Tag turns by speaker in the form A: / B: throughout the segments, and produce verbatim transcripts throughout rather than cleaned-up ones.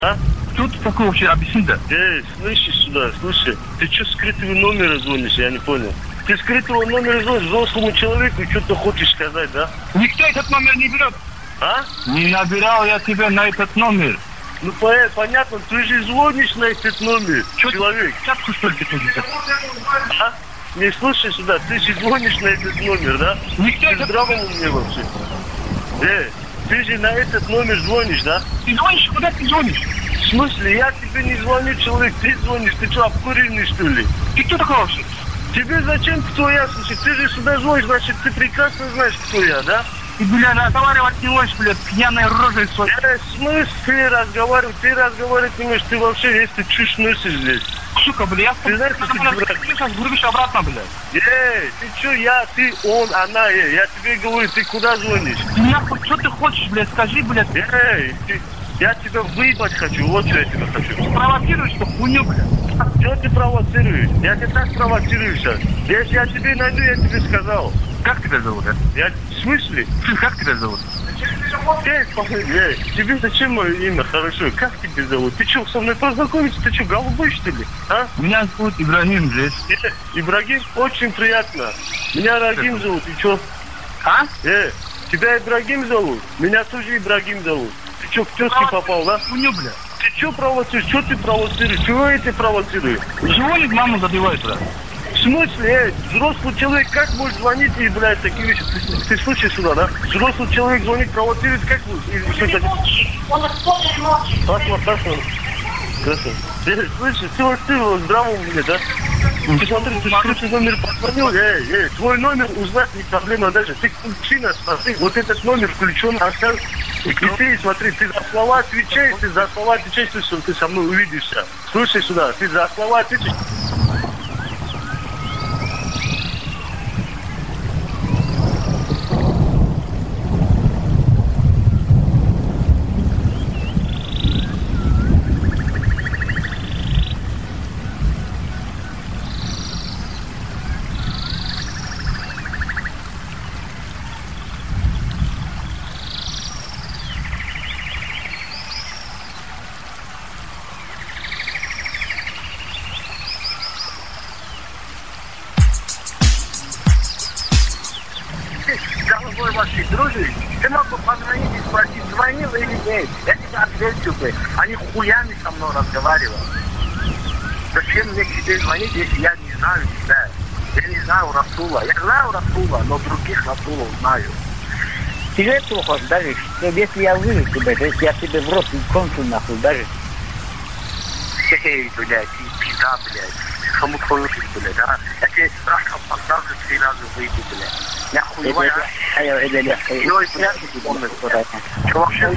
A: А?
B: Что ты такое вообще? Объясни, да?
A: Эй, слышишь сюда, слушай, ты что скрытого номера звонишь, я не понял. Ты скрытого номера звонишь взрослому человеку, что ты хочешь сказать, да?
B: Никто этот номер не берет.
A: А?
B: Не набирал я тебя на этот номер.
A: Ну, понятно, ты же звонишь на этот номер,
B: Чё
A: человек.
B: Чатку, что ли, ты ходишь?
A: А? Не слушай сюда, ты же звонишь на этот номер, да?
B: Никто
A: Ты
B: этот...
A: здравом мне вообще. Эй, ты же на этот номер звонишь, да?
B: Ты звонишь, куда ты звонишь?
A: В смысле, я тебе не звоню, человек, ты звонишь, ты что, обкуренный, что ли?
B: Ты кто такой вообще?
A: Тебе зачем, кто я, слушай, ты же сюда звонишь, значит, ты прекрасно знаешь, кто я, да?
B: Ты, бля, разговаривать не можешь, блядь, пьяной рожей своей.
A: Э, в смысле ты разговаривать, ты разговаривать не можешь, ты вообще весь ты чушь носишь здесь.
B: Сука, бля, я
A: Ты знаешь, что ты дурак?
B: ты сейчас грубишь обратно, блядь.
A: Эй, ты что, я, ты, он, она, эй, я тебе говорю, ты куда звонишь?
B: Ты нахуй, что ты хочешь, блядь, скажи, блядь.
A: Эй, ты, я тебя выебать хочу, вот что я тебя хочу.
B: Ты провоцируешь, что хуйню, блядь.
A: Что ты провоцируешь? Я тебя так провоцирую сейчас. Если я тебе найду, я тебе сказал.
B: Как тебя зовут, а?
A: Я, в смысле?
B: Как тебя зовут?
A: Эй, эй, тебе зачем мое имя? Хорошо, как тебя зовут? Ты что, со мной познакомиться? Ты что, голубой, что ли? А?
B: Меня зовут Ибрагим, блядь.
A: Э, Ибрагим, очень приятно. Меня Рагим зовут, и что?
B: А?
A: Э, тебя Ибрагим зовут? Меня тоже Ибрагим зовут. Ты что, в тёзки попал, да?
B: Хуйню, блядь.
A: Ты что провоцируешь? Что ты провоцируешь? Чего я тебя провоцирую?
B: Чего ли маму забивает, блядь?
A: В смысле, эй, взрослый человек как может звонить и, блядь, такие вещи? Ты, ты слушай сюда, да? Взрослый человек звонит, провоцирует, как вы? И, что это?
C: Он использует ночью.
A: Пасма, пасма. Красиво. Ты, слышишь, ты вот ты вот здраво у меня, да? Ты смотри, ты скрытый номер позвонил, эй, эй, твой номер узнать не проблема даже. Ты включи нас, смотри, вот этот номер включен, оставь. И ты смотри, ты за слова отвечаешь, ты за слова отвечаешь, что ты со мной увидишься. Слушай сюда, ты за слова отвечаешь. Голубой вообще, дружишь? Ты мог бы позвонить и спросить, звонил или нет? Я тебе ответил бы, а не хуями со мной разговаривал. Зачем мне к тебе звонить, если я не знаю тебя? Я не знаю Расула. Я знаю Расула, но других Расулов знаю.
D: Тебе плохо даже, если я выведу тебя, если я тебе в рот консул нахуй даже.
A: Эй, блядь, ты пизда, блядь. Кому хочешь, блядь, а? Я тебе раз поставлю, три раза выйду, блядь. Я хуевая, а?
D: Я это я.
A: Ой, блядь, что вообще?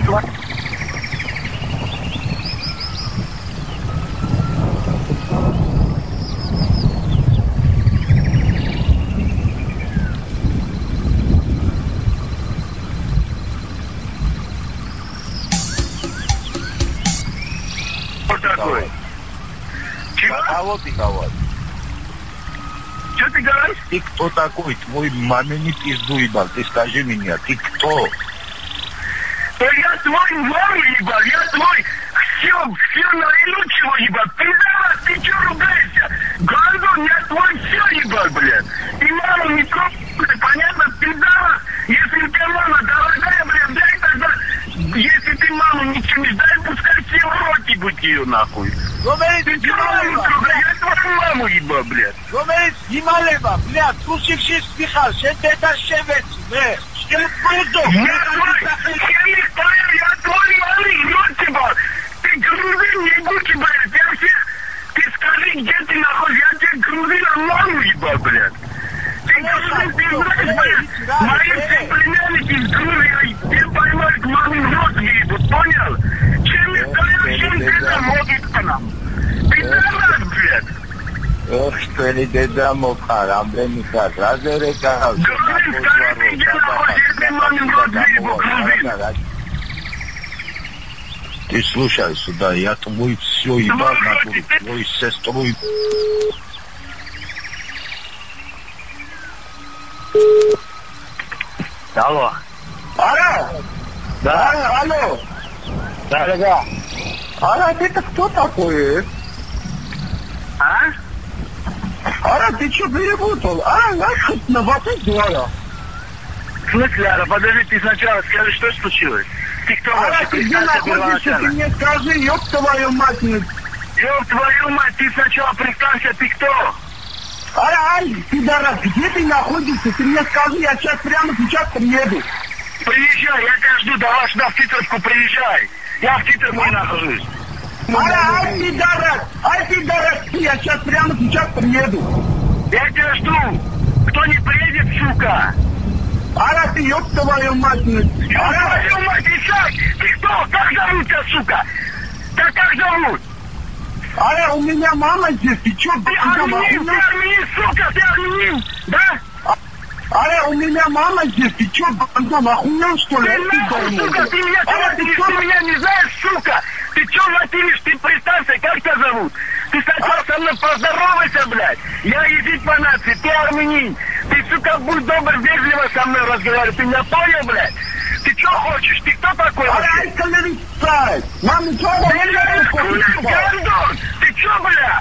A: Что такое? Чего?
E: А вот и кого.
A: Что ты говоришь?
E: Ты кто такой? Твой мамину пизду ебал. Ты скажи мне, ты кто?
A: Да я твой маму ебал, я твой все, все наилучшего ебал. Ты давай, ты че ругаешься? Гандон, я твой все ебал, блядь. И маму не трогай, понятно? Ты давай, если у тебя мама дорогая, блядь, дай тогда, если ты маму ничего не дай, пускай все в роте будь ее нахуй. Ты че маму трогай? Я твою маму ебал, блядь.
E: Говорит, Гималева, блядь, слушай, все спихал, все это шевец, блядь. Что это было?
A: Я твой, я не стою, я твой малый, рот ебал. Ты грузин, ебучий, блядь, я всех, ты скажи, где ты находишься, я тебе грузина маму ебал, блядь. Ты грузин, ты знаешь, блядь, мои все племянники из Грузии, ты поймают маму рот ебут, понял? Чем я стою, чем ты там могут по нам? Ты давай, блядь.
E: Ох, что ли, деда муха, рамбленика, разерека,
A: Грузин, скажи, где находишься, ты маму рот ебут, грузин.
E: Ты слушай сюда, я твой все ебал на твою сестру.
D: Алло.
E: Алло.
D: Да.
E: Алло.
D: Да, да, да.
E: Арат, это кто такой? э?
A: А?
E: Арат, ты что перепутал? А, знаешь, хоть на вопрос говоря.
A: В смысле, Ара, подожди, ты сначала скажи, что случилось? Ты кто вообще?
E: Арат, ты где
A: Представься
E: находишься? Ты
A: первоначально.
E: мне скажи, ёб твою мать. ну.
A: Ёб твою мать, ты сначала представься, ты кто?
E: Ара, ай, пидорас, где ты находишься? Ты мне скажи, я сейчас прямо сейчас приеду.
A: Приезжай, я тебя жду, давай сюда в Питерску приезжай. Я в Питерске нахожусь.
E: Ара, ай, пидорас, ай, пидорас, я сейчас прямо сейчас приеду.
A: Я тебя жду. Кто не приедет, сука?
E: Ара, ты ёб твою мать. ну.
A: Ёб
E: Ара,
A: твою мать, Исаак, ты кто? Как зовут тебя, сука? Да как зовут?
E: Ара, у меня мама здесь, ты чё,
A: Ты армянин, ты армянин, сука, ты армянин, да?
E: Ара, у меня мама здесь, ты чё, бандон, охуел, что ли?
A: Ты нахуй, сука, ты меня
E: Ара,
A: ты,
E: ты
A: ты
E: чё?
A: меня не знаешь, сука? Ты чё материшь, ты представься, как тебя зовут? Ты сначала со мной поздоровайся, блядь. Я язык по нации, ты армянин. Ты, сука, будь добр, вежливо со мной разговаривать. Ты меня понял, блядь? Ты чё хочешь? Ты кто такой
E: Ара,
A: вообще?
E: ай, колери, сай. Мама, чё,
A: Да я не знаю, Гандон! Ты чё, бля?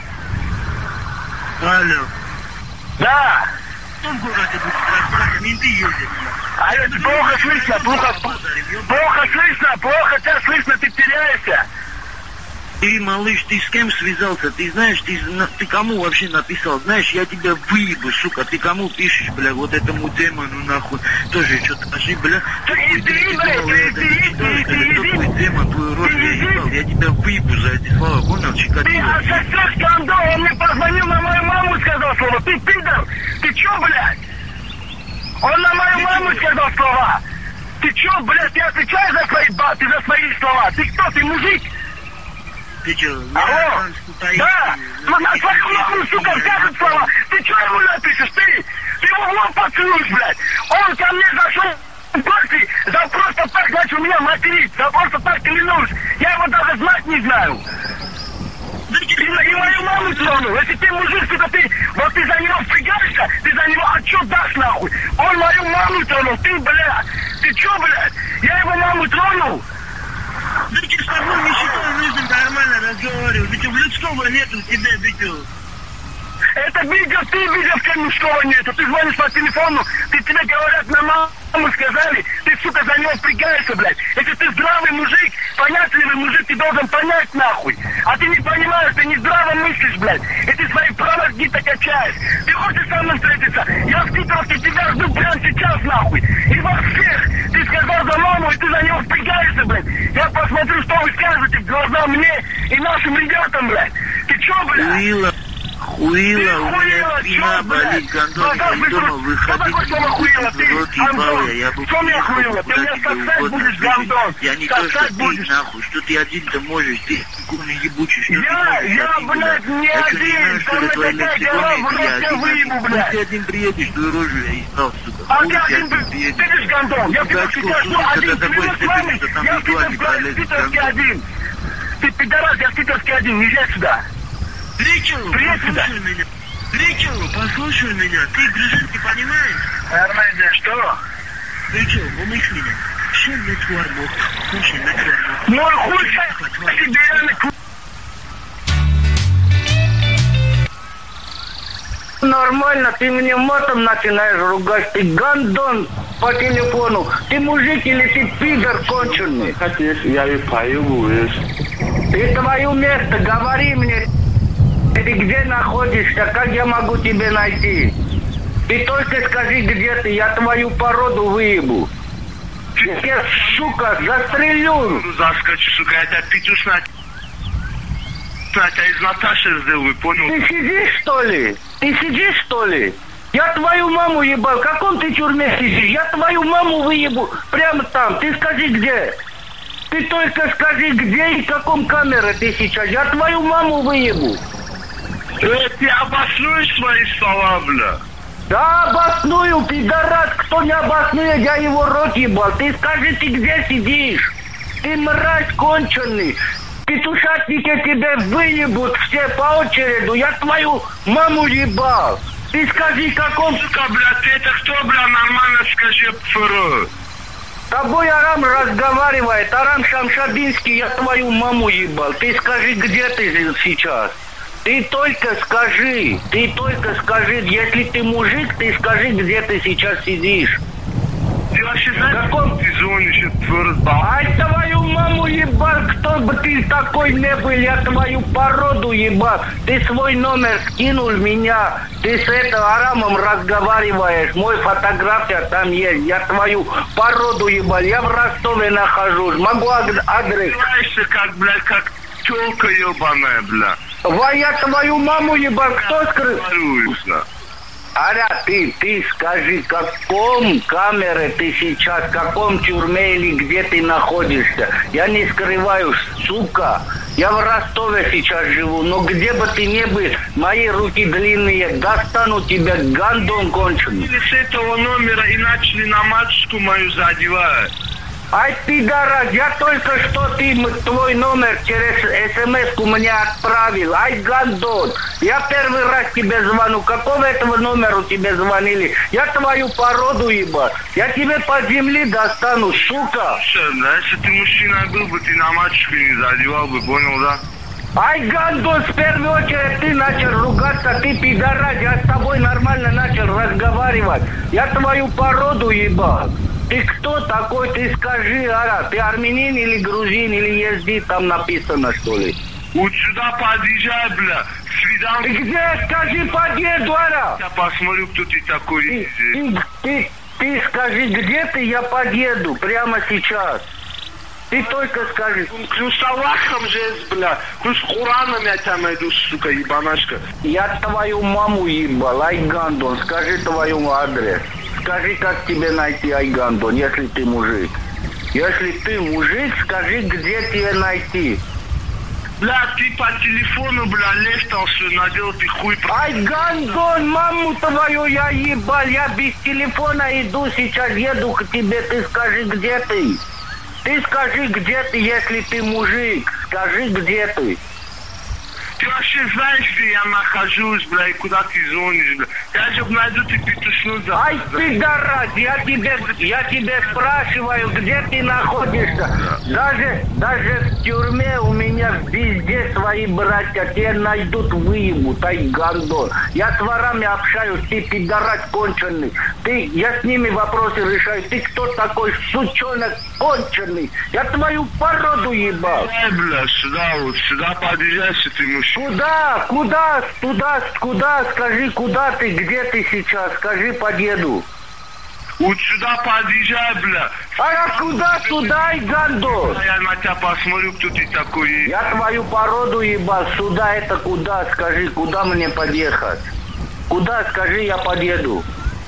B: Алло.
A: Да.
B: Кто в городе будет разбираться? Менты ездят.
A: А это плохо слышно, плохо, плохо слышно, плохо тебя слышно, ты теряешься.
B: Ты, малыш, ты с кем связался? Ты знаешь, ты, на- ты кому вообще написал? Знаешь, я тебя выебу, сука. Ты кому пишешь, бля, вот этому демону, нахуй? Тоже что-то скажи, бля.
A: Ты
B: Какой
A: иди,
B: ты
A: бля,
B: делал
A: ты
B: это?
A: иди,
B: Ты что,
A: ты
B: это
A: иди,
B: такой
A: иди.
B: демон, твою рожу
A: Ты
B: я
A: иди.
B: ебал. Я тебя выебу за эти слова, понял,
A: Ты
B: Чикатило?
A: отсосешь Гандон, он мне позвонил, на мою маму сказал слово. Ты пидор, ты чё, блядь? Он на мою маму сказал слова. Ты чё, блядь, ты отвечаешь за свои баты, за свои слова? Ты кто, ты мужик?
B: Ты чё,
A: Алло, да, ну на свою маму, сука, скажет слова. Ты чё ему напишешь, ты? Ты его в лоб поцелуешь, блядь. Он ко мне зашел в гости, за просто так начал меня материть, за просто так клянусь. Я его даже знать не знаю. И, и мою маму тронул. Если ты мужик, сука, ты, вот ты за него впрягаешься, ты за него отчет дашь, нахуй. Он мою маму тронул, ты, бля. Ты чё, блядь? Я его маму тронул.
B: Да ты с тобой не считаю нужным нормально разговаривать. Ведь людского нету у тебя, видео.
A: Это видео, ты видел, как мужского нету. Ты звонишь по телефону, ты тебе говорят, на маму сказали, ты, сука, за него впрягаешься, блядь. Если ты здравый мужик, понятливый мужик, ты должен понять, нахуй. А ты не понимаешь, ты не здраво мыслишь, блядь. И ты свои права где-то качаешь. Ты хочешь со мной встретиться? Я в Питере тебя жду прямо сейчас, нахуй. И во всех. Ты сказал за маму, и ты за него впрягаешься, блядь. Я посмотрю, что вы скажете в глаза мне и нашим ребятам, блядь. Ты чё, блядь?
B: Хуила, хуила, у меня спина болит, Гандон, я дома выходить, рот ебал я, я бы
A: Что мне хуила? Ты меня сосать будешь, Гандон.
B: Я не то, что
A: Сосать
B: ты,
A: будешь.
B: нахуй, что ты один-то можешь, ты курный ебучий, что ты
A: Я,
B: можешь
A: я,
B: один,
A: блядь, не
B: Я что, не знаю,
A: один.
B: что
A: Там
B: ли, твоя
A: такая дела, в
B: лексикония,
A: рот
B: я
A: тебя
B: один,
A: выебу,
B: ну,
A: блядь.
B: ты один приедешь, твою рожу я искал, сука.
A: А
B: Хуй
A: ты один,
B: ты
A: ты видишь, Гандон, я тебя сейчас жду один, клянусь с вами, я в Питерске, в Питерске один. Ты пидорас, я в Питерске один, езжай сюда.
B: Ричард,
A: Привет,
B: послушай меня. Ричард, послушай меня. Ты грузинский понимаешь?
A: Нормально, что?
B: Ричард, умышь меня. Все на твармок. Слушай, на твармок.
A: Ну хуй себе, реально, нормально, ты мне матом начинаешь ругать, ты гандон по телефону. Ты мужик или ты пидор конченый?
F: Я и пою, видишь.
A: И твое место, говори мне, ты где находишься, как я могу тебя найти? Ты только скажи, где ты, я твою породу выебу. Я, сука, застрелю.
F: Заскочи, сука, это Петюшна. Это из Наташи сделаю, понял?
A: Ты сидишь, что ли? Ты сидишь, что ли? Я твою маму ебал. В каком ты тюрьме сидишь? Я твою маму выебу прямо там. Ты скажи, где? Ты только скажи, где и в каком камере ты сейчас. Я твою маму выебу.
F: Э, ты обоснуешь свои слова, бля?
A: Да, обосную, пидорас. Кто не обоснует, я его рот ебал. Ты скажи, ты где сидишь? Ты мразь конченый. Петушатники тебя выебут все по очереди. Я твою маму ебал. Ты скажи, каком...
F: Сука, бля, ты это кто, бля, нормально скажи, фуру?
D: тобой Арам разговаривает. Арам Шамшадинский, я твою маму ебал. Ты скажи, где ты сейчас? Ты только скажи, ты только скажи, если ты мужик, ты скажи, где ты сейчас сидишь.
F: Ты вообще знаешь,
D: Каком...
F: ты звонишь, это твой разбал.
D: Ай, твою маму ебал, кто бы ты такой не был, я твою породу ебал. Ты свой номер скинул меня, ты с этим Арамом разговариваешь, мой фотография там есть, я твою породу ебал, я в Ростове нахожусь, могу адрес.
F: Знаешь, как, блядь, как тёлка ебаная, бля.
D: Ва, я твою маму ебал, кто скрыл?
F: Маруешься.
D: Аря, ты, ты скажи, в каком камере ты сейчас, в каком тюрьме или где ты находишься? Я не скрываю, сука. Я в Ростове сейчас живу, но где бы ты ни был, мои руки длинные, достану тебя, гандон конченый.
F: С этого номера и начали на матушку мою задевать.
D: Ай, пидорас, я только что ты твой номер через смс-ку мне отправил. Ай, гандон. Я первый раз тебе звоню. Какого этого номера тебе звонили? Я твою породу ебал. Я тебе по земле достану, сука.
F: Да, если ты мужчина был бы, ты на матушку не задевал бы, понял, да?
D: Ай, гандон, в первую очередь ты начал ругаться, ты пидорас. Я с тобой нормально начал разговаривать. Я твою породу ебал. Ты кто такой? Ты скажи, Ара, ты армянин или грузин, или езди, там написано, что ли?
F: Вот сюда подъезжай, бля. Свидан...
D: Ты где? Скажи, подъеду, Ара.
F: Я посмотрю, кто ты такой.
D: Ты, ты, ты, ты скажи, где ты, я подъеду, прямо сейчас. Ты только скажи.
F: Клюс Аллахом же, бля. Клюс Кураном я тебя найду, сука, ебанашка.
D: Я твою маму ебал, Айгандон, скажи твою адрес. Скажи, как тебе найти, Айгандон, если ты мужик. Если ты мужик, скажи, где тебе найти.
F: Бля, ты по телефону, бля, лестался, надел ты хуй.
D: Айгандон, маму твою я ебал, я без телефона иду, сейчас еду к тебе, ты скажи, где ты. Ты скажи, где ты, если ты мужик, скажи, где ты.
F: Ты вообще знаешь, где я нахожусь, бля, и куда ты звонишь, бля? Я же найду, ты петушну за...
D: Ай, пидорас, я тебе, я тебе спрашиваю, где ты находишься. Даже, даже в тюрьме у меня везде свои братья, тебя найдут, выебут, ай, гандон. Я с ворами общаюсь, ты пидорас конченый. Ты, я с ними вопросы решаю. Ты кто такой, сучонок конченый? Я твою породу ебал.
F: Эй, бля, сюда вот, сюда подъезжайся, ты мужчина.
D: Куда? Куда? Туда? Куда? Скажи, куда ты? Где ты сейчас? Скажи, подъеду.
F: Вот сюда подъезжай, бля.
D: А куда? Туда и гандон.
F: Я на тебя посмотрю, кто ты такой.
D: Я твою породу ебал. Сюда это куда? Скажи, куда мне подъехать? Куда? Скажи, я подъеду.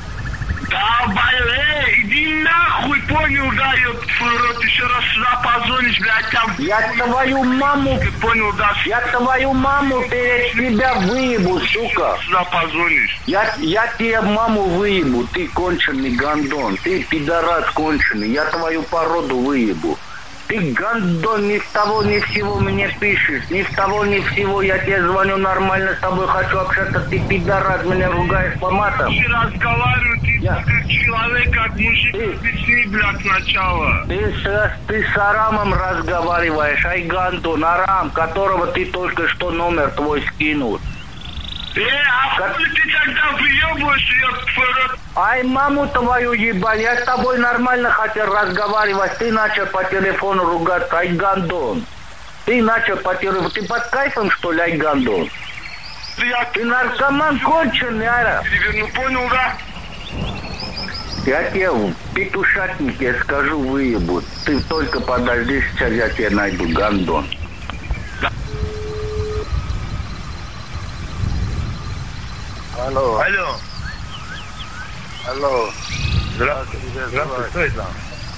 F: Давай, эй, иди нахуй, понял, да, ёб твой рот, еще раз сюда позвонишь, блядь, там...
D: Я твою маму...
F: Ты понял, да?
D: Я твою маму перед тебя выебу, сука.
F: Сюда позвонишь.
D: Я, я тебе маму выебу, ты конченый гандон. Ты пидорас конченый, я твою породу выебу. Ты, гандон, ни с того, ни с сего мне пишешь. Ни с того, ни с сего. Я тебе звоню нормально, с тобой хочу общаться. Ты, пидорас, меня ругаешь по матам.
F: Ты разговариваешь, ты
D: Я...
F: как человек, как мужик,
D: Ты...
F: объясни, блядь, сначала.
D: Ты с, ты с Арамом разговариваешь, Айгандон, Арам, которого ты только что номер твой скинул.
F: Э, а
D: как...
F: хуй ты тогда выебываешь, ёб твой рот?
D: Ай, маму твою ебал, я с тобой нормально хотел разговаривать, ты начал по телефону ругаться, Айгандон. Ты начал по телефону, ты под кайфом, что ли, Айгандон?
F: Я...
D: Ты наркоман конченый, Ара.
F: Ну, понял, да?
D: Я тебе в петушатнике скажу, выебут. Ты только подожди, сейчас я тебя найду, гандон.
E: Алло.
F: Алло.
E: Алло.
F: Здравствуйте. Здравствуйте, кто это?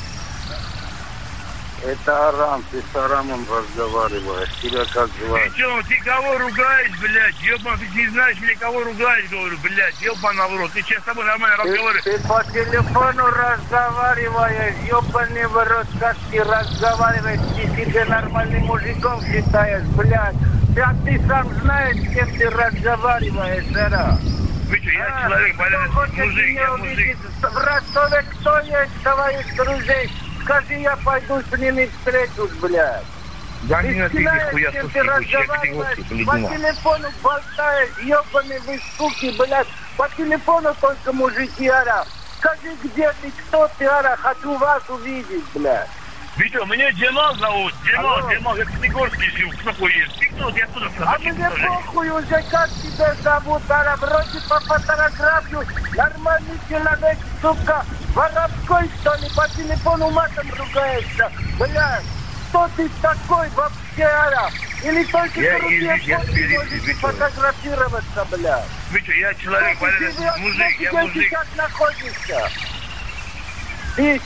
E: Это Арам, ты с Арамом разговариваешь. Тебя как звать?
F: Ты чё, ты кого ругаешь, блядь? Ёбан, ты не знаешь, мне кого ругаешь, говорю, блядь, ёбан в рот. Ты сейчас с тобой нормально
E: Ты,
F: разговариваешь?
E: ты по телефону разговариваешь, ёбаный в рот, как ты разговариваешь, ты себя нормальным мужиком считаешь, блядь. Да ты сам знаешь, с кем ты разговариваешь, Ара.
F: Вы что, я
E: А,
F: человек,
E: кто
F: блядь,
E: хочет
F: мужик,
E: меня
F: я мужик.
E: увидеть? В Ростове кто есть твоих друзей? скажи, я пойду с ними встречусь, блядь.
F: Да
E: Ты
F: нет, ты
E: знаешь,
F: нихуя
E: с кем
F: слушай,
E: ты
F: ебучий, я
E: разговариваешь,
F: кривотик,
E: по
F: ледяна.
E: телефону болтаешь, ебаный вы суки, блядь. По телефону только мужики, ара. Скажи, где ты, кто ты, ара, хочу вас увидеть, блядь.
A: Витя, меня Джемал зовут. Джемал,
E: Алло.
A: Джемал, я Снегурский жил. Кто такой есть? Ты кто? Я откуда?
E: А мне похуй уже, как тебя зовут, ара, вроде по фотографию, нормальный человек, сука, воровской, что ли, по телефону матом ругаешься, блядь. Кто ты такой вообще, ара? Или только
A: Я
E: крутые
A: Ильич, я
E: фотки
A: Спирит,
E: можете
A: Витя.
E: фотографироваться, блядь.
A: Витя, я человек,
E: Кто ты,
A: валяю,
E: ты,
A: мужик, я
E: где ты
A: мужик.
E: как находишься? Ты,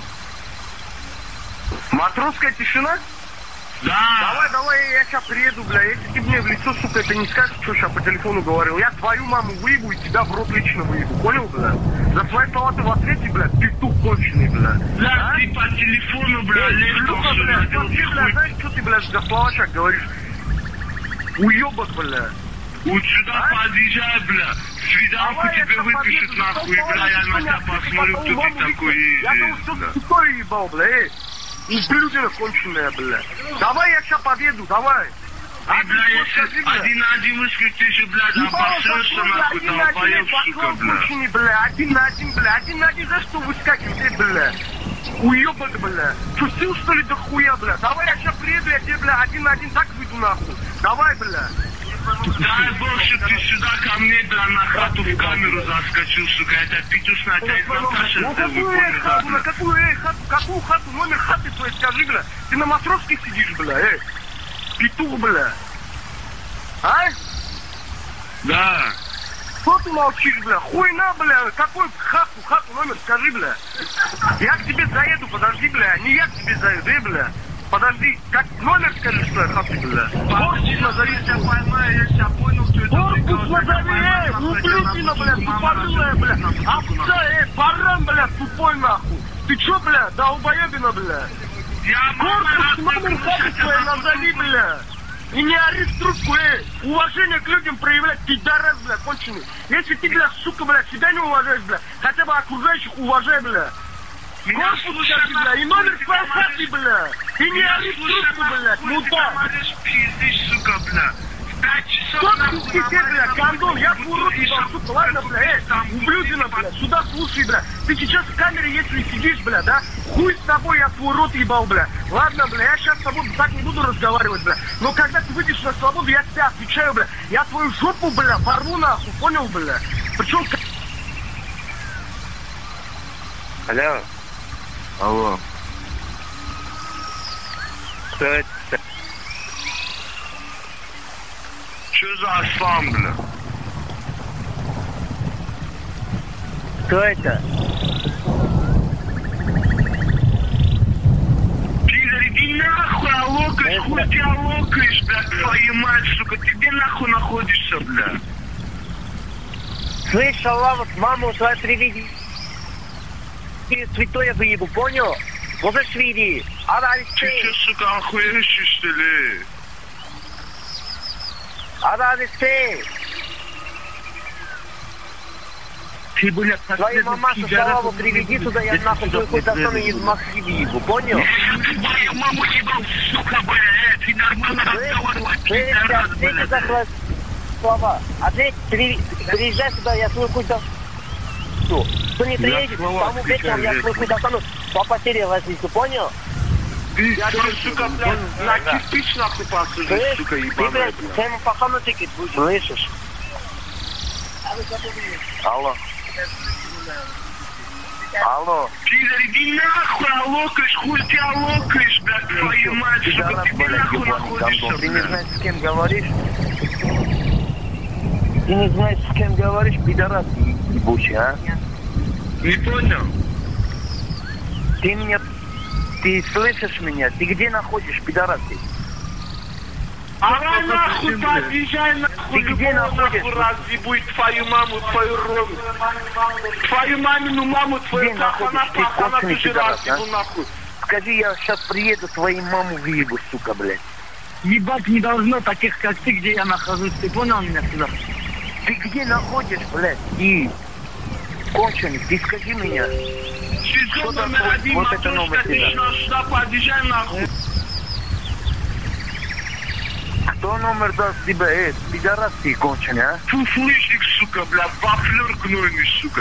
F: Матросская тишина?
A: Да.
F: Давай, давай, я сейчас приеду, бля. Если ты мне в лицо, сука, это не скажешь, что сейчас по телефону говорил. Я твою маму выебу и тебя в рот лично выебу. Понял, бля? За свои слова ты в ответе, бля, петух конченый, бля.
A: Да,
F: А?
A: ты по телефону, бля,
F: Эй,
A: лезть
F: шлюха,
A: должен,
F: бля,
A: надел
F: смотри, бля,
A: хуй.
F: знаешь, что ты, бля, за слова сейчас говоришь? Уебок, бля.
A: Вот сюда
F: А?
A: подъезжай, бля. Свиданку
F: Давай, я
A: тебе
F: щас
A: выпишут
F: подъеду,
A: нахуй,
F: давай,
A: бля, я
F: давай,
A: на тебя
F: давай,
A: посмотрю,
F: давай,
A: кто ты
F: давай,
A: такой
F: Я думал,
A: есть,
F: что
A: бля.
F: ты тупой ебал, бля, эй. Ублюдина конченая, бля. Давай я сейчас подъеду, давай.
A: Ты, бля, если один на один выскочишь, ты же, блядь, обосрешься, нахуй,
F: один на один,
A: долбоёб, сука,
F: пошел
A: бля.
F: конченый, бля, один на один, бля, один на один, за что выскакивать, эй, бля? Уебок, бля. Что, сил, что ли, до хуя, бля? Давай я сейчас приеду, я тебе, бля, один на один так выйду, нахуй. Давай, бля.
A: Дай бог, что ты сюда ко мне, бля, на хату в камеру заскочил, сука, это петуш на тебя из Наташи
F: На
A: сделал,
F: какую, эй,
A: понял, да,
F: хату, на
A: бля?
F: какую, эй, хату, какую хату, номер хаты твоей скажи, бля. Ты на Матросской сидишь, бля, эй. Петух, бля. А?
A: Да.
F: Что ты молчишь, бля? Хуйна, бля, какой хату, хату, номер скажи, бля. Я к тебе заеду, подожди, бля, не я к тебе заеду, эй, бля. Подожди, как номер скажи, что я хату, бля. Корпус назови,
A: Я тебя поймаю, я тебя понял, что это
F: корпус назови, эй, ублюдина, бля, тупорылая, бля. Овца, эй, баран, бля, тупой, нахуй. Ты чё, бля, долбоебина, бля?
A: Я
F: Корпус номер хаты твоей назови, бля. И не ори в трубку, эй! Уважение к людям проявлять, пидорас, бля, конченый. Если ты, бля, сука, бля, себя не уважаешь, бля, хотя бы окружающих уважай, бля.
A: Меня
F: Корпус скажи, бля, и номер своей хаты, бля. И не ори в трубку, блядь, мудак.
A: Пиздишь, сука, бля. В пять часов,
F: Что ты
A: нахуй,
F: тебе, бля,
A: нормально
F: гондон, я
A: буду
F: твой рот
A: и
F: ебал,
A: чтоб
F: сука, ладно, бля, эй,
A: там
F: ублюдина, бля, сюда слушай, бля. Ты сейчас в камере, если сидишь, бля, да, хуй с тобой, я твой рот ебал, бля. Ладно, бля, я сейчас с тобой так не буду разговаривать, бля. Но когда ты выйдешь на свободу, я тебя отвечаю, бля. Я твою жопу, бля, порву нахуй, понял, бля? Причем...
B: Алло. Алло. Кто это?
A: Что за Аслан, бля?
B: Кто это?
A: Пидор, иди нахуй, алокаешь, хуй ты алокаешь, блядь, твою мать, сука, ты где нахуй находишься, бля?
B: Слышь, Аллах, маму твою приведи. Святое выебу, понял? Можешь видеть?
A: Ты что, сука, охуеваешь, что ли?
B: Арависты!
A: Ты, блядь,
B: Твою мамашу Салаву приведи туда, я нахуй твой хуй достану из Москвы выебу, понял?
A: Твою маму ебал, сука, блядь, ты нормально разговаривай, пидорас,
B: Ответь за
A: блядь.
B: свои слова. Ответь, приезжай сюда, я свой хуй достану. Кто не приедет, тому вечером я свой хуй достану, по потере возьмите, понял?
A: Ты,
F: Я тебе, сука, блядь, на кирпич нахуй посажу,
B: Слышь,
F: сука,
B: ты,
F: ебаная,
B: блядь,
F: блядь.
B: своему пахану тикет будешь, слышишь? Алло. Алло.
A: Пидор, иди нахуй, алокаешь, хуй ты алокаешь, блядь, твою мать, сука, ты где нахуй находишься,
B: Ты не
A: блядь?
B: знаешь, с кем говоришь? Ты не знаешь, с кем говоришь, пидорас ебучий, а?
A: Не понял?
B: Ты меня... Ты слышишь меня? Ты где находишь, пидорас? ты?
F: Давай нахуй, подъезжай нахуй,
B: Ты где
F: любого
B: находишься?
F: нахуй разъебует твою маму, твою родину. Твою мамину маму, твою
B: Где
F: пахана,
B: находишься? Ты
F: пахана,
B: конченый
F: ты же
B: пидорас,
F: разъебу
B: а?
F: нахуй.
B: Скажи, я сейчас приеду, твою маму выебу, сука, блядь.
G: Ебать не должно таких, как ты, где я нахожусь. Ты понял меня сюда?
B: Ты где находишь, блядь? Ты конченый, ты скажи меня.
A: Сезон номер один,
E: вот это номер
A: матушка, ты
E: тебя.
A: что, сюда подъезжай нахуй.
E: Кто номер даст тебе, эй, пидорас ты конченый, а?
A: Фуфлышник, сука, бля, вафлер гнойный, сука.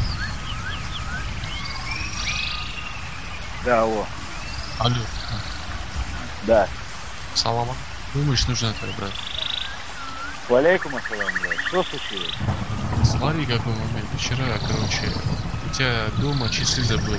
E: Да, о,
H: Алло.
E: да.
H: Салам. Думаешь, нужно это, брат?
E: Валейкум ассалам, блядь. Что случилось?
H: Смотри, какой момент. Вчера, короче, у тебя дома часы забыл.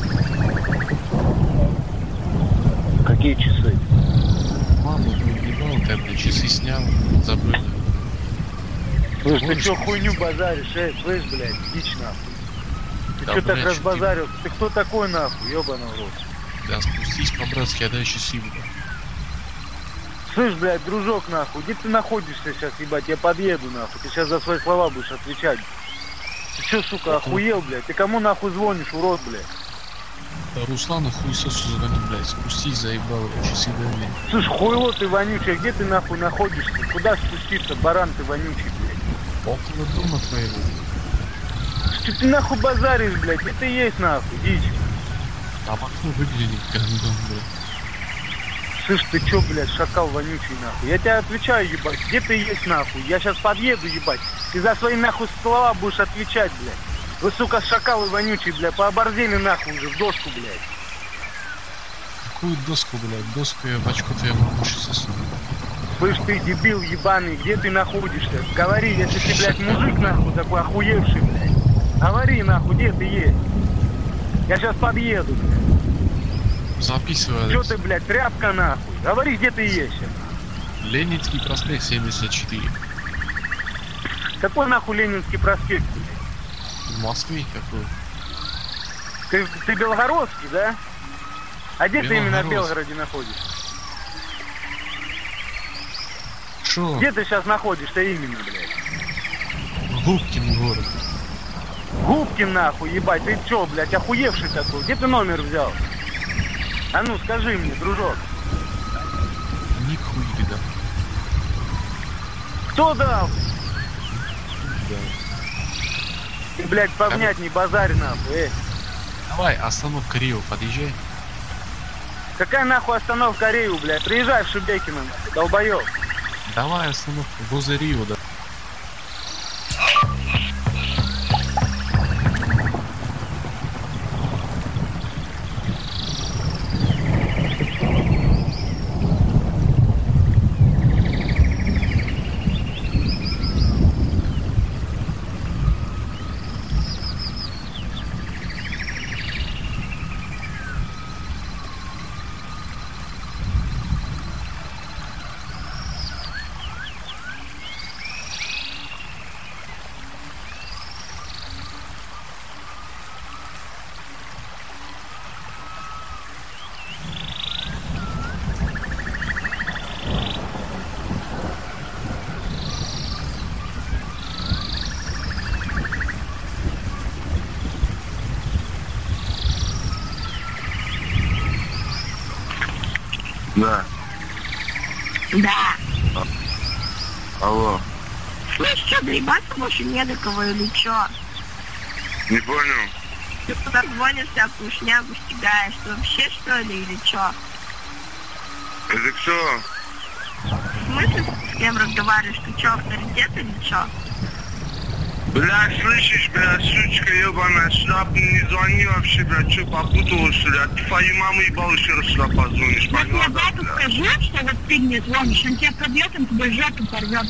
E: Какие часы?
H: Мама ебал, ты мне часы снял, забыл.
E: Слышь, ты
H: Помнишь,
E: чё
H: как
E: хуйню базаришь, эй, слышь, блядь, дичь нахуй. Ты
H: Да,
E: чё так
H: блядь,
E: разбазарил? Ты кто такой нахуй, ёбаный в рот?
H: Да, спустись по-братски, отдай часы, блядь.
E: Слышь, блядь, дружок, нахуй, где ты находишься сейчас, ебать, я подъеду, нахуй. Ты сейчас за свои слова будешь отвечать. Ты чё, сука, охуел, блядь? Ты кому нахуй звонишь, урод, блядь?
H: Да, Руслану хуесосу звони, блядь, спустись, заебал, часы дай мне.
E: Слышь, хуйло ты вонючий, где ты нахуй находишься? Куда спуститься, баран ты вонючий, блядь?
H: Около дома твоего.
E: Что ты нахуй базаришь, блядь? Где ты есть, нахуй, дичь?
H: А окно выглядит гандон, блядь.
E: Слышь, ты чё, блядь, шакал вонючий, нахуй? Я тебя отвечаю, ебать, где ты есть, нахуй? Я сейчас подъеду, ебать. Ты за свои, нахуй, слова будешь отвечать, блядь. Вы, сука, шакалы вонючие, блядь, пооборзели, нахуй, уже в доску, блядь.
H: Какую доску, блядь? Доску я в очко твоей мамуши сосу.
E: Слышь, ты дебил ебаный, где ты находишься? Говори, если ты, блядь, мужик, нахуй, такой охуевший, блядь. Говори, нахуй, где ты есть? Я сейчас подъеду, блядь.
H: Записывай,
E: Чё
H: Алекс.
E: ты, блядь, тряпка, нахуй? Говори, где ты есть сейчас?
H: Ленинский проспект семьдесят четыре.
E: Какой, нахуй, Ленинский проспект, блядь?
H: В Москве какой?
E: Ты, ты белгородский, да? А где ты именно в
H: Белгородский.
E: Белгороде находишься?
H: Шо?
E: Где ты сейчас находишься именно, блядь?
H: Губкин город.
E: Губкин, нахуй, ебать, ты чё, блядь, охуевший такой? Где ты номер взял? А ну, скажи мне, дружок.
H: Ник хуй да.
E: Кто дал?
H: Да.
E: Ты, блядь, повнять не базарь, нахуй, эй.
H: Давай, остановка Рио, подъезжай.
E: Какая нахуй остановка Рио, блядь? Приезжай в Шебекино, нахуй, долбоёб.
H: Давай остановку возле Рио, да.
A: Да.
C: Да.
A: Алло.
C: Слышь, что, доебаться больше не до кого или чё?
A: Не понял.
C: Ты куда звонишь, всякую шнягу стягаешь? Ты вообще, что ли, или чё?
A: Это кто?
C: В смысле, с кем разговариваешь? Ты чё, авторитет или чё?
A: Блядь, слышишь, блядь, сучка ебаная, сюда не звони вообще, блядь, что попуталась, блядь, ты твою маму ебал, еще раз сюда позвонишь,
C: Вот
A: поняла,
C: я
A: да,
C: брату
A: блядь?
C: скажу, что вот ты мне звонишь, он тебя пробьет, он тебе жопу порвет.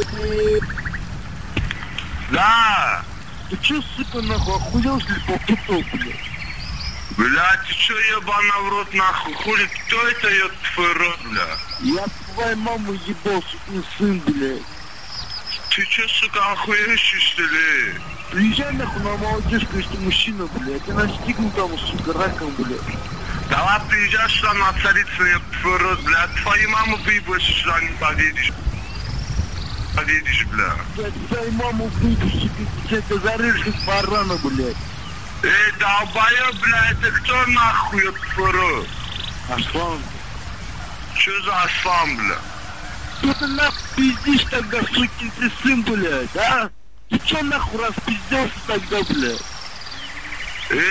A: Да!
E: Ты чё, сука, нахуй, охуел, что ли, попутал, блядь?
A: Блядь, ты что ебана в рот, нахуй, хули, кто это еб твой рот, бля?
E: Я твою маму ебал, сукин сын, блядь.
A: Ты что, сука, охуевший, что ли?
E: Приезжай, нахуй, на молодежку, если мужчина, блядь. Я настигну там, сука, раком, блядь.
A: Давай приезжай сюда на царицу, еб твой рот, блядь, твою маму выебу, если сюда не поедешь. Поедешь, бля.
E: Я твою маму буду, сука, ты тебя зарежешь, как барана, блядь.
A: Эй, долбоёб, бля, это кто нахуй, еб твой рот?
E: Аслан.
A: Что за аслан, бля?
E: Что ты нахуй пиздишь тогда, сукин ты сын, блядь, а? Ты чё нахуй распизделся тогда, блядь?
A: Эй,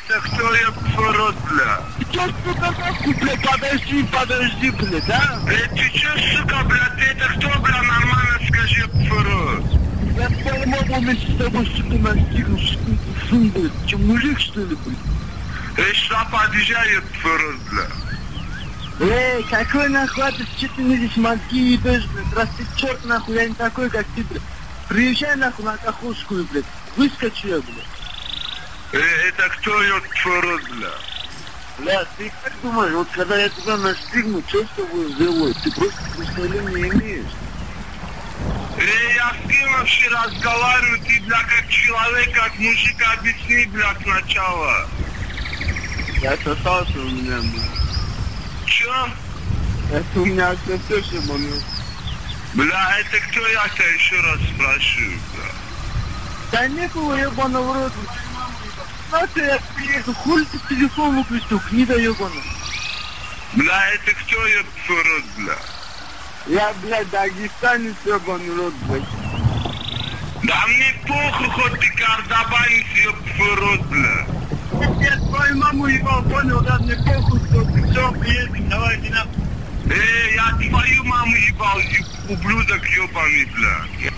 A: это кто, еб твой рот, бля?
E: Чё, сука, нахуй, бля, подожди, подожди, бля, да?
A: Э, ты чё, сука, бля, ты это кто, бля, нормально скажи, еб твой рот?
E: Я по-моему вместе с тобой, сука, настигну, сука, сын, блядь. Чё, мужик, что ли, блядь?
A: Эй, что, подъезжай, еб твой рот, бля?
E: Эй, какой нахуй, ты что ты мне здесь мозги ебешь, блядь? Раз ты черт, нахуй, я не такой, как ты, блядь. Приезжай, нахуй, на Каховскую, блядь. Выскочу я, блядь.
A: Э, это кто, еб твой рот, бля?
E: Бля, ты как думаешь, вот когда я тебя настигну, что с тобой сделаю? Ты просто представления не имеешь.
A: Эй, я с кем вообще разговариваю? Ты, бля, как человек, как мужик, объясни, бля, сначала.
E: Я сосался у меня, бля.
A: Чё?
E: Это у меня отсосешься, момент.
A: Бля, это кто, я тебя еще раз спрашиваю, бля?
E: Да не было ебаного рода. Знаете, я приеду, хули ты телефон выключил, гнида ебаная.
A: Бля, это кто, еб твой рот, бля?
E: Я, блядь, дагестанец ебаный рот, блядь.
A: Да мне похуй, хоть ты кардабанец, еб твой рот, бля.
E: Я твою маму ебал, понял, да, мне похуй, кто ты, все, приедем, давай, не надо.
A: Эй, я твою маму ебал, ублюдок ебаный, бля.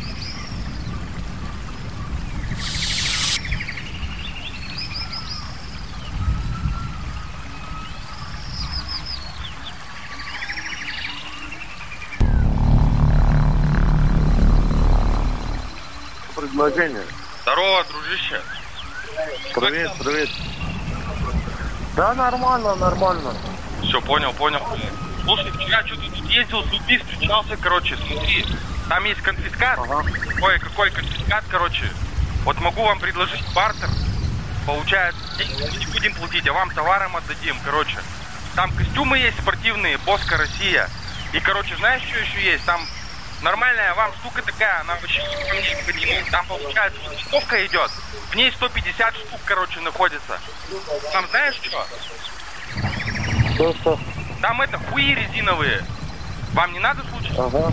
E: Предложение.
I: Здорово, дружище.
E: Привет, привет. Да, нормально, нормально.
I: Все, понял, понял. Слушай, вчера что-то тут ездил с людьми, встречался, короче, смотри. Там есть конфискат.
E: Ага.
I: Ой, какой конфискат, короче. Вот могу вам предложить бартер. Получается, деньги мы не будем платить, а вам товаром отдадим, короче. Там костюмы есть спортивные, Боска Россия. И, короче, знаешь, что еще есть? Там нормальная вам штука такая, она вообще необходима. Там, получается, вот листовка идет. В ней сто пятьдесят штук, короче, находится. Там знаешь что?
E: Что, что?
I: Там это хуи резиновые. Вам не надо случайно?
E: Ага.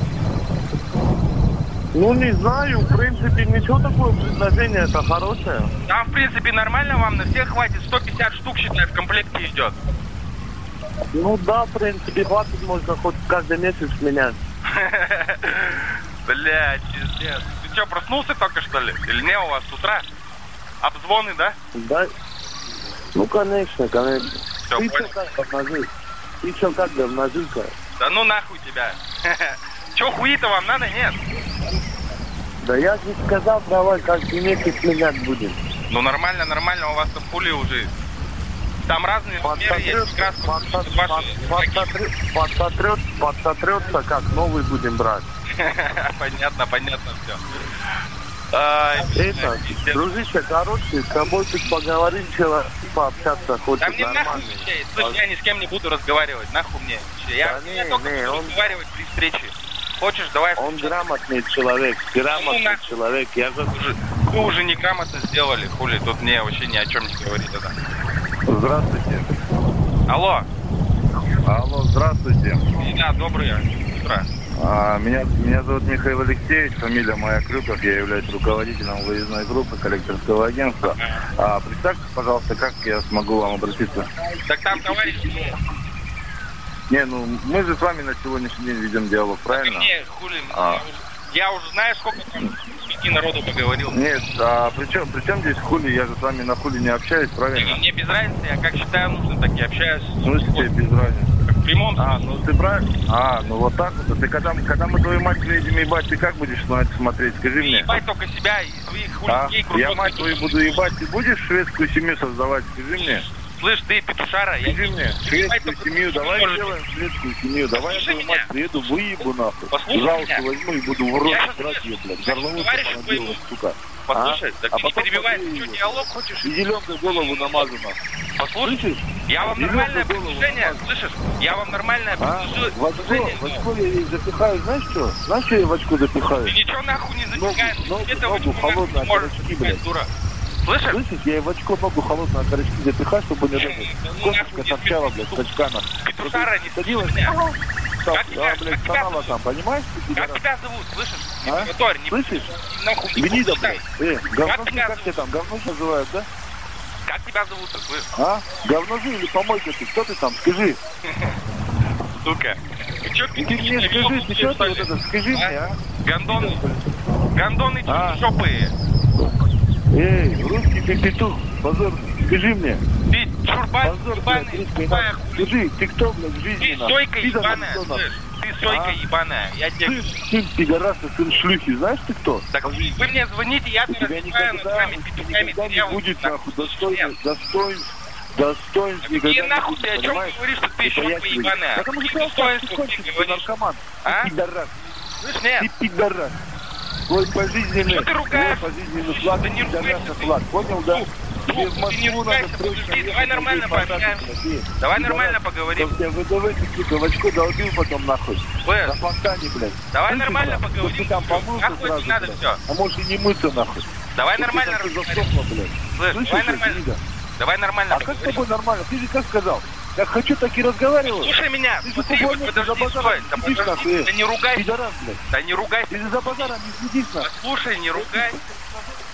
E: Ну, не знаю, в принципе, ничего, такое предложение, это хорошее.
I: Там, в принципе, нормально, вам на всех хватит. сто пятьдесят штук, считай, в комплекте идет.
E: Ну да, в принципе, хватит, можно хоть каждый месяц менять.
I: Блядь, пиздец. Ты что, проснулся только, что ли? Или не, у вас с утра? Обзвоны, да?
E: Да. Ну, конечно, конечно.
I: Все,
E: Ты
I: понял.
E: что, как обнажил? Ты что, как обнажил-то?
I: Да ну нахуй тебя. Че, хуи-то вам надо, нет?
E: Да я же сказал, давай каждый месяц менять будем.
I: Ну нормально, нормально, у вас там пули уже. Там разные размеры есть, как раз
E: подсотрет, подсотрется, как новый будем брать.
I: Понятно, понятно все.
E: Это, дружище, короче, с тобой тут поговорить, пообщаться хочет
I: да мне
E: нормально.
I: нахуй вообще, слышь, я ни с кем не буду разговаривать, нахуй мне. Я,
E: да
I: я
E: не,
I: только
E: не,
I: буду
E: он...
I: разговаривать при встрече. Хочешь, давай...
E: Он грамотный человек, грамотный ну, человек. Я же...
I: Уже, вы уже неграмотно сделали, хули, тут мне вообще ни о чем не говорит это.
E: Здравствуйте.
I: Алло.
E: Алло, здравствуйте.
I: Да, доброе утро.
E: А, меня, меня зовут Михаил Алексеевич, фамилия моя Крюков, я являюсь руководителем выездной группы коллекторского агентства. А, представьте, пожалуйста, как я смогу вам обратиться?
I: Так там товарищ...
E: Не, ну мы же с вами на сегодняшний день ведем диалог, правильно?
I: Не, хули, а. Я уже знаю, сколько там пяти народу поговорил.
E: Нет, а при чем, при чем здесь хули? Я же с вами на хули не общаюсь, правильно?
I: Мне без разницы, я как считаю нужно, так и общаюсь.
E: Ну, тебе без разницы.
I: В прямом
E: А, ну ты правильно? А, ну вот так вот. Ты когда, когда мы твою мать приедем ебать, ты как будешь на это смотреть? Скажи
I: ты
E: мне.
I: Ебать только себя и своих хуликей.
E: А? Я мать твою буду ебать. Ты будешь шведскую семью создавать? Скажи мне.
I: Слышь, ты петушара,
E: Скажи
I: я...
E: мне, шведскую семью, давай может... сделаем шведскую семью, давай
I: Послушай
E: я твою мать приеду, выебу нахуй. Жалко возьму и буду в рот брать ее, блядь. Горловую понадела, сука.
I: Послушай,
E: а?
I: так
E: а
I: ты не перебивай, ты что, диалог хочешь?
E: И зеленкой голову намазу нахуй.
I: Послушай, слышишь? Я вам
E: зеленкой
I: нормальное предложение, слышишь? Я вам нормальное
E: а?
I: предложение.
E: В очко я ей запихаю, знаешь что? Знаешь, что я в очко запихаю?
I: Ты ничего нахуй не запихаешь.
E: Ногу,
I: Это
E: ногу, ногу холодно,
I: можешь
E: блядь.
I: дура. Слышишь?
E: Слышишь, я ей в очко ногу холодно окорочки запихаю, чтобы не рыбу. Косточка торчала, блядь, с очкана.
I: Петушара, не слышишь меня? Как тебя,
E: блядь, канала там, понимаешь?
I: Как тебя зовут, слышишь?
E: А?
I: Мотор, не
E: слышишь?
I: нахуй не
E: Гнида,
I: путай.
E: блядь. Э, говнюк, как тебя там, говнюк называют, да?
I: Как тебя зовут-то, слышь?
J: А? Говножи или помойка ты? Кто ты там? Скажи.
I: Сука. Ты чё,
J: ты мне скажи, ты что ты вот это, скажи мне, а?
I: Гондоны. Гондоны чуршопые.
J: Эй, русский ты петух, позор, скажи мне.
I: Ты чурбан,
J: позор, блядь, скажи, ты кто, блядь, в жизни?
I: Ты сойка ебаная, слышь? Ты сойка ебаная, я тебе...
J: Ты сын пидораса, сын шлюхи, знаешь ты кто?
I: Так вы мне звоните, я тут разбиваю над вами петухами
J: не будет, нахуй, достоин, достоин, достоинств никогда
I: не нахуй ты, о чем ты говоришь, что ты сойка ебаная?
J: Потому что ты достоинство ты говоришь, наркоман, ты пидорас, ты пидорас. Твой пожизненный, твой пожизненный флаг, пидораса флаг, понял, да?
I: Ты не ругайся, подожди, давай нормально пообщаемся. Давай нормально поговорим.
J: Я выдавай, ты, сука, в очко долбил потом нахуй.
I: Слышь,
J: на фонтане, блядь.
I: Давай нормально поговорим.
J: Ты там помылся
I: сразу, не надо все.
J: А может и не мыться, нахуй.
I: Давай нормально разговаривать. Слышь, давай нормально. Давай нормально
J: А как с тобой нормально? Ты же как сказал? Как хочу, так и разговариваю.
I: Слушай меня,
J: ты
I: смотри, вот подожди, стой, да подожди, да не ругайся.
J: Пидорас, блядь.
I: Да не ругайся.
J: Ты же за базаром не следишь, нахуй.
I: Слушай, не ругайся.